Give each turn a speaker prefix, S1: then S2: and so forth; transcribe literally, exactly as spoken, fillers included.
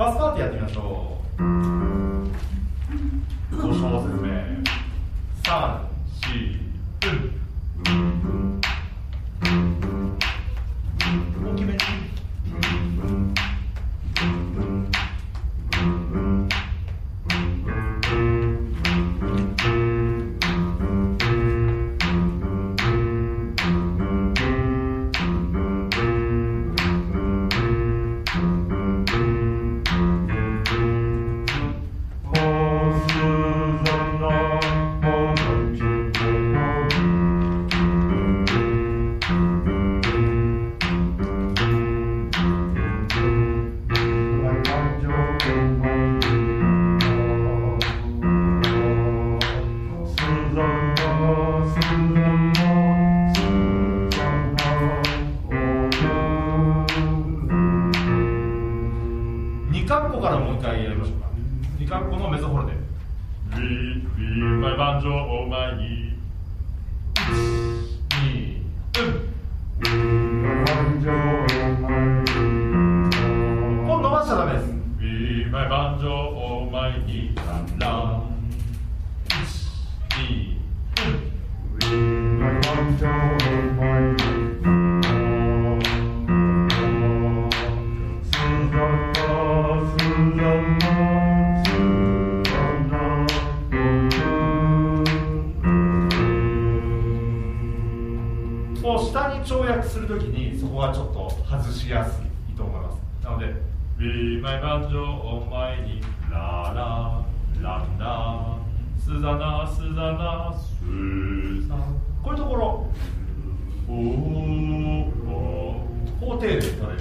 S1: バスパーティーやってみましょう。ご小節目さん、し、うん大きめににカッコからもう一回やりましょうか。にカッコのメゾホルで We, we, my banjo, oh my knee に、うんこれ伸ばしちゃダメです。 We, my banjo, oh my knee ランランに、うん We, my banjo, oh my kneeを下に跳躍するときにそこはちょっと外しやすいと思います。なので We, my banjo, oh my knee ララランラスザナスザナスザこういうところおお高低で